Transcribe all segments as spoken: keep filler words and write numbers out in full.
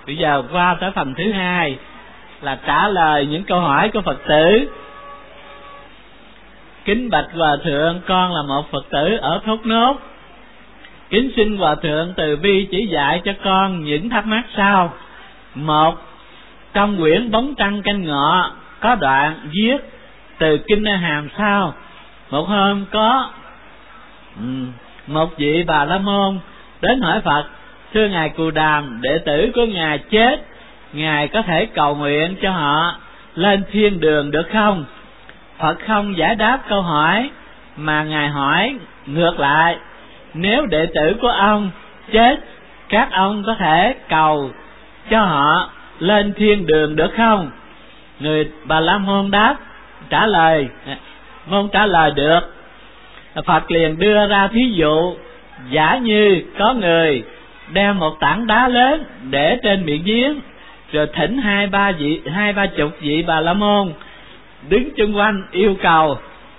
Bây giờ qua tới phần thứ hai là trả lời những câu hỏi của Phật tử. Kính bạch Hòa Thượng, con là một Phật tử ở Thốt Nốt. Kính xin Hòa Thượng từ bi chỉ dạy cho con những thắc mắc sau. Một, trong quyển Bóng Trăng Canh Ngọ có đoạn viết từ Kinh A Hàm sau: một hôm có một vị Bà La Môn đến hỏi Phật: thưa Ngài Cù Đàm, đệ tử của Ngài chết, Ngài có thể cầu nguyện cho họ lên thiên đường được không? Phật không giải đáp câu hỏi, mà Ngài hỏi ngược lại: nếu đệ tử của ông chết, các ông có thể cầu cho họ lên thiên đường được không? Người Bà La Môn đáp, trả lời, môn trả lời được. Phật liền đưa ra thí dụ: giả như có người đem một tảng đá lớn để trên miệng giếng, rồi thỉnh hai ba vị hai ba chục vị Bà La Môn đứng chung quanh yêu cầu: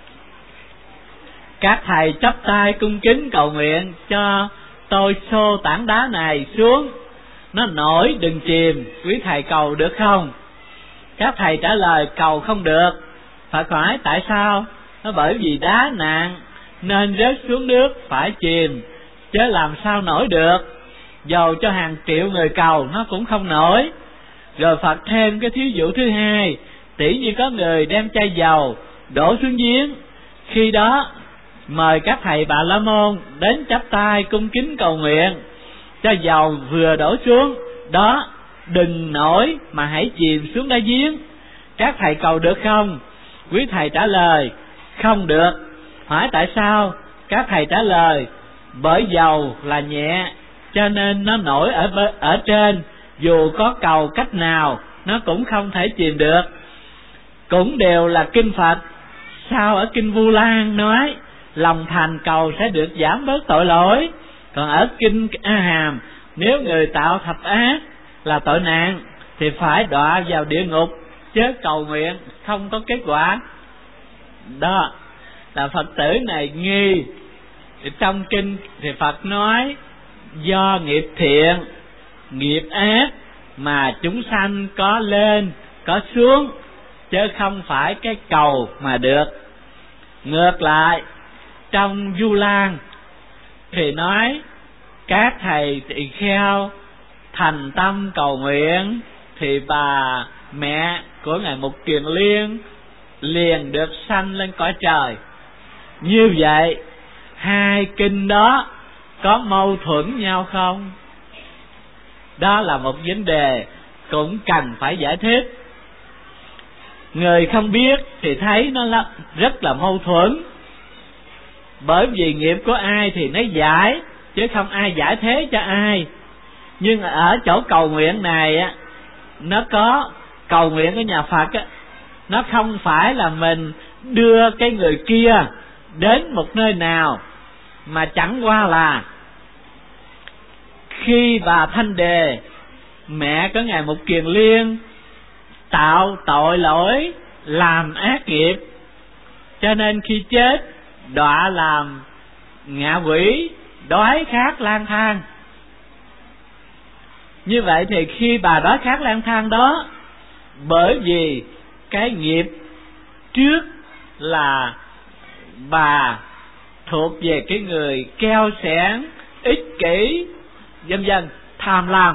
các thầy chắp tay cung kính cầu nguyện cho tôi xô tảng đá này xuống, nó nổi đừng chìm, quý thầy cầu được không? Các thầy trả lời cầu không được. Phật hỏi tại sao? Nó bởi vì đá nặng nên rớt xuống nước phải chìm, chứ làm sao nổi được. Dầu cho hàng triệu người cầu nó cũng không nổi. Rồi Phật thêm cái thí dụ thứ hai: tỉ như có người đem chai dầu đổ xuống giếng, khi đó mời các thầy Bà La Môn đến chắp tay cung kính cầu nguyện cho dầu vừa đổ xuống đó đừng nổi mà hãy chìm xuống đáy giếng. Các thầy cầu được không? Quý thầy trả lời không được. Hỏi tại sao? Các thầy trả lời bởi dầu là nhẹ, cho nên nó nổi ở ở trên, dù có cầu cách nào nó cũng không thể chìm được. Cũng đều là kinh Phật. Sao ở kinh Vu Lan nói lòng thành cầu sẽ được giảm bớt tội lỗi, còn ở kinh A Hàm nếu người tạo thập ác là tội nặng thì phải đọa vào địa ngục, chứ cầu nguyện không có kết quả. Đó là Phật tử này nghi. Trong kinh thì Phật nói do nghiệp thiện nghiệp ác mà chúng sanh có lên có xuống, chứ không phải cái cầu mà được. Ngược lại trong Du Lan thì nói các thầy tỳ kheo thành tâm cầu nguyện thì bà mẹ của Ngài Mục Kiền Liên liền được sanh lên cõi trời. Như vậy hai kinh đó có mâu thuẫn nhau không? Đó là một vấn đề cũng cần phải giải thích. Người không biết thì thấy nó rất là mâu thuẫn, bởi vì nghiệp của ai thì nó giải, chứ không ai giải thế cho ai. Nhưng ở chỗ cầu nguyện này á, nó có cầu nguyện của nhà Phật á, nó không phải là mình đưa cái người kia đến một nơi nào, mà chẳng qua là khi bà Thanh Đề, mẹ của Ngài Mục Kiền Liên, tạo tội lỗi làm ác nghiệp, cho nên khi chết đọa làm ngạ quỷ, đói khát lang thang. Như vậy thì khi bà đói khát lang thang đó, bởi vì cái nghiệp trước là bà thuộc về cái người keo xẻn, ích kỷ, vân vân, tham lam,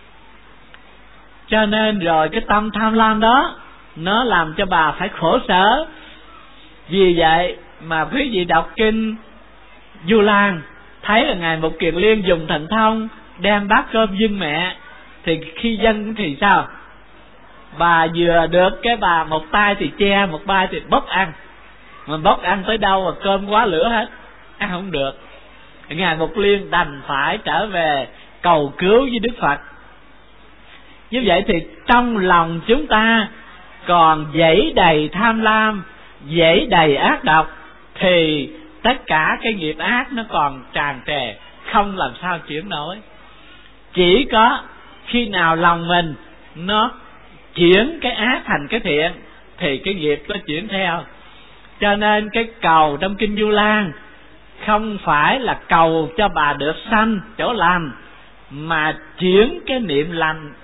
cho nên rồi cái tâm tham lam đó nó làm cho bà phải khổ sở. Vì vậy mà quý vị đọc kinh Du Lan thấy là Ngài Mục Kiền Liên dùng thần thông đem bát cơm dâng mẹ, thì khi dâng thì sao? Bà vừa được cái bà một tay thì che, một tay thì bốc ăn, mà bốc ăn tới đâu mà cơm quá lửa hết, ăn không được. Ngài Mục Liên đành phải trở về cầu cứu với Đức Phật. Như vậy thì trong lòng chúng ta còn dẫy đầy tham lam, dẫy đầy ác độc, thì tất cả cái nghiệp ác nó còn tràn trề, không làm sao chuyển nổi. Chỉ có khi nào lòng mình nó chuyển cái ác thành cái thiện thì cái nghiệp nó chuyển theo. Cho nên cái cầu trong kinh Du Lan không phải là cầu cho bà được sanh chỗ lành, mà chuyển cái niệm lành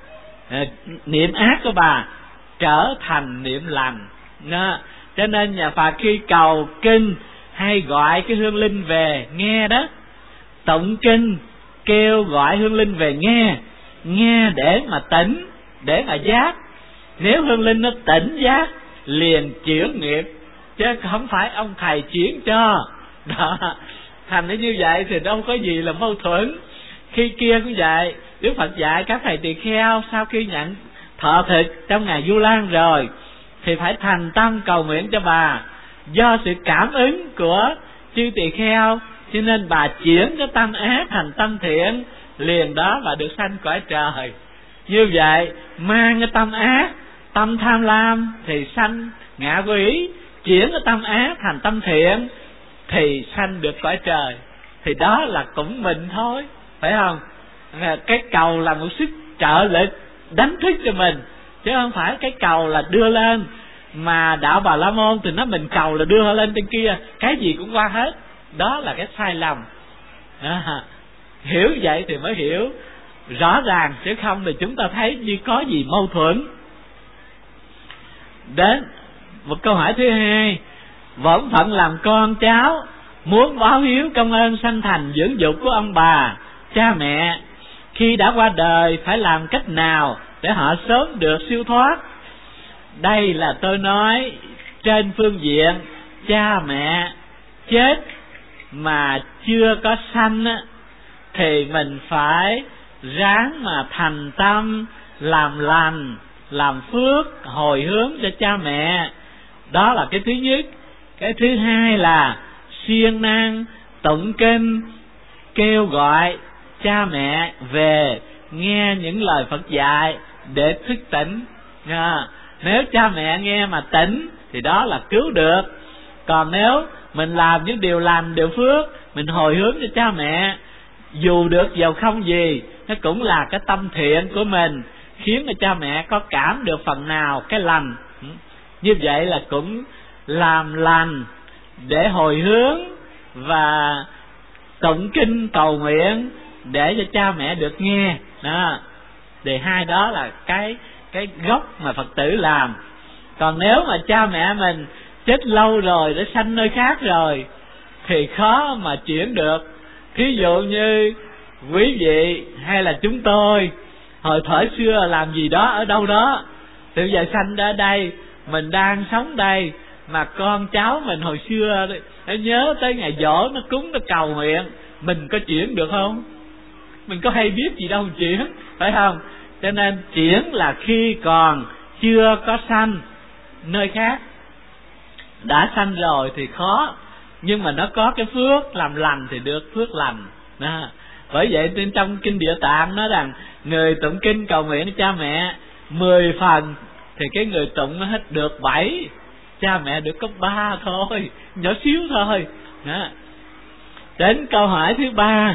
niệm ác của bà trở thành niệm lành. Đó. Cho nên nhà Phật khi cầu kinh hay gọi cái hương linh về nghe đó, tụng kinh kêu gọi hương linh về nghe, nghe để mà tỉnh, để mà giác. Nếu hương linh nó tỉnh giác liền chuyển nghiệp, chứ không phải ông thầy chuyển cho. Đó. Thành nó như vậy thì đâu có gì là mâu thuẫn. Khi kia cũng vậy, Đức Phật dạy các thầy tỳ kheo sau khi nhận thọ thực trong ngày Vu Lan rồi thì phải thành tâm cầu nguyện cho bà. Do sự cảm ứng của chư tỳ kheo cho nên bà chuyển cái tâm ác thành tâm thiện, liền đó bà được sanh cõi trời. Như vậy mang cái tâm ác, tâm tham lam thì sanh ngạ quỷ, chuyển cái tâm ác thành tâm thiện thì sanh được cõi trời. Thì đó là cũng mình thôi, phải không? Cái cầu là một sức trợ lực đánh thức cho mình, chứ không phải cái cầu là đưa lên. Mà đạo Bà La Môn thì nó mình cầu là đưa lên trên kia, cái gì cũng qua hết. Đó là cái sai lầm. À, hiểu vậy thì mới hiểu rõ ràng, chứ không thì chúng ta thấy như có gì mâu thuẫn. Đến một câu hỏi thứ hai, bổn phận làm con cháu muốn báo hiếu công ơn sanh thành dưỡng dục của ông bà cha mẹ khi đã qua đời, phải làm cách nào để họ sớm được siêu thoát? Đây là tôi nói trên phương diện cha mẹ chết mà chưa có sanh á, thì mình phải ráng mà thành tâm làm lành, làm phước, hồi hướng cho cha mẹ. Đó là cái thứ nhất. Cái thứ hai là siêng năng tụng kinh kêu gọi cha mẹ về nghe những lời Phật dạy để thức tỉnh. À, nếu cha mẹ nghe mà tỉnh thì đó là cứu được. Còn nếu mình làm những điều lành, điều phước, mình hồi hướng cho cha mẹ, dù được giàu không gì, nó cũng là cái tâm thiện của mình, khiến cho cha mẹ có cảm được phần nào cái lành. Như vậy là cũng làm lành để hồi hướng và tụng kinh cầu nguyện để cho cha mẹ được nghe. Đó. Thì hai đó là cái cái gốc mà Phật tử làm. Còn nếu mà cha mẹ mình chết lâu rồi, để sanh nơi khác rồi, thì khó mà chuyển được. Thí dụ như quý vị hay là chúng tôi hồi thời xưa làm gì đó ở đâu đó, từ giờ sanh ở đây, mình đang sống đây, mà con cháu mình hồi xưa nó nhớ tới ngày giỗ, nó cúng, nó cầu nguyện, mình có chuyển được không? Mình có hay biết gì đâu chuyển, phải không? Cho nên chuyển là khi còn chưa có sanh nơi khác. Đã sanh rồi thì khó, nhưng mà nó có cái phước làm lành thì được phước lành. Đó. Bởi vậy trên trong kinh Địa Tạng nói rằng người tụng kinh cầu nguyện cho cha mẹ mười phần thì cái người tụng nó hết được bảy, cha mẹ được có ba thôi, nhỏ xíu thôi. Đó. Đến câu hỏi thứ ba,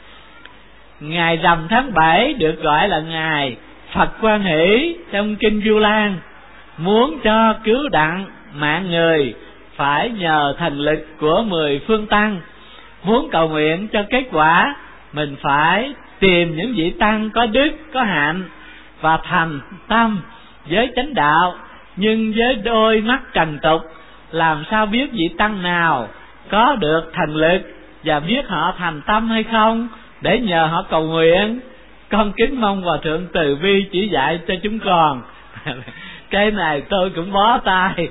ngày rằm tháng bảy được gọi là ngày Phật Quan Hỷ trong kinh Vu Lan. Muốn cho cứu đặng mạng người phải nhờ thần lực của mười phương tăng. Muốn cầu nguyện cho kết quả, mình phải tìm những vị tăng có đức, có hạnh và thành tâm với chánh đạo. Nhưng với đôi mắt trần tục, làm sao biết vị tăng nào có được thần lực và biết họ thành tâm hay không để nhờ họ cầu nguyện? Con kính mong Hòa Thượng từ bi chỉ dạy cho chúng con. Cái này tôi cũng bó tay.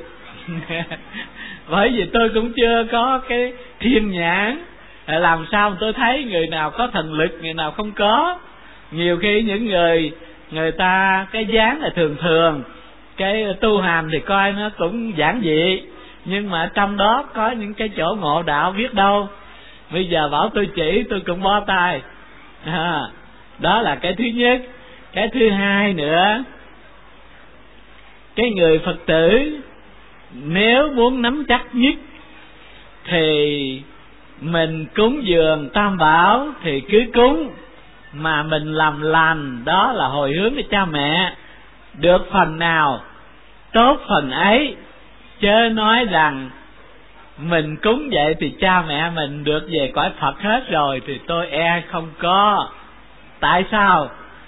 Bởi vì tôi cũng chưa có cái thiên nhãn, làm sao tôi thấy người nào có thần lực, người nào không có. Nhiều khi những người người ta cái dáng là thường thường, cái tu hành thì coi nó cũng giản dị, nhưng mà trong đó có những cái chỗ ngộ đạo biết đâu. Bây giờ bảo tôi chỉ tôi cũng bó tay. À, đó là cái thứ nhất. Cái thứ hai nữa, cái người Phật tử nếu muốn nắm chắc nhất thì mình cúng dường tam bảo thì cứ cúng, mà mình làm lành đó là hồi hướng cho cha mẹ, được phần nào tốt phần ấy. Chớ nói rằng mình cúng vậy thì cha mẹ mình được về cõi Phật hết rồi thì tôi e không có. Tại sao?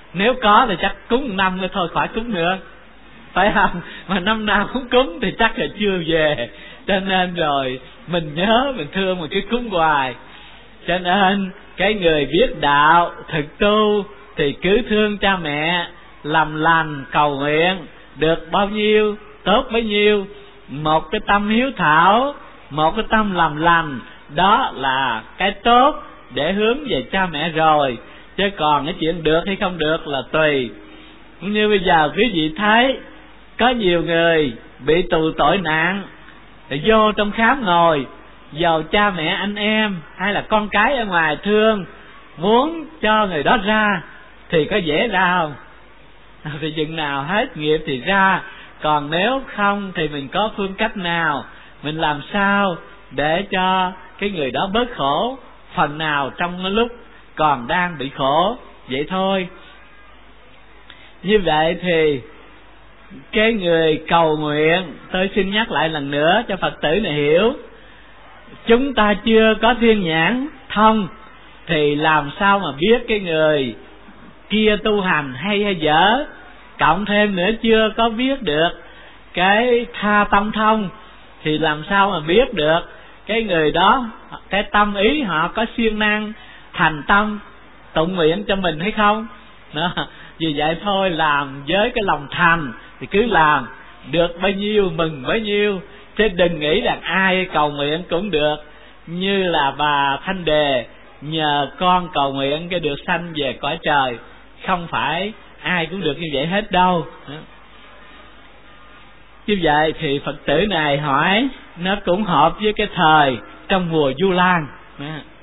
Nếu có thì chắc cúng năm nữa thôi khỏi cúng nữa, phải không? Mà năm nào cũng cúng thì chắc là chưa về. Cho nên rồi mình nhớ mình thương mình cứ cúng hoài. Cho nên cái người biết đạo thực tu thì cứ thương cha mẹ, làm lành cầu nguyện, được bao nhiêu tốt bấy nhiêu. Một cái tâm hiếu thảo, một cái tâm làm lành, đó là cái tốt để hướng về cha mẹ rồi. Chứ còn cái chuyện được hay không được là tùy. Như bây giờ quý vị thấy có nhiều người bị tù tội nặng thì vô trong khám ngồi, dầu cha mẹ anh em hay là con cái ở ngoài thương, muốn cho người đó ra thì có dễ ra không? Thì chừng nào hết nghiệp thì ra. Còn nếu không thì mình có phương cách nào, mình làm sao để cho cái người đó bớt khổ phần nào trong cái lúc còn đang bị khổ, vậy thôi. Như vậy thì cái người cầu nguyện, tôi xin nhắc lại lần nữa cho Phật tử này hiểu, chúng ta chưa có thiên nhãn thông thì làm sao mà biết cái người kia tu hành hay hay dở. Cộng thêm nữa chưa có biết được cái tha tâm thông thì làm sao mà biết được cái người đó, cái tâm ý họ có siêng năng thành tâm tụng nguyện cho mình hay không đó. Vì vậy thôi, làm với cái lòng thành thì cứ làm, được bao nhiêu mừng bấy nhiêu, chứ đừng nghĩ rằng ai cầu nguyện cũng được. Như là bà Thanh Đề, nhờ con cầu nguyện cái được sanh về cõi trời, không phải ai cũng được như vậy hết đâu. Như vậy thì Phật tử này hỏi nó cũng hợp với cái thời trong mùa Vu Lan.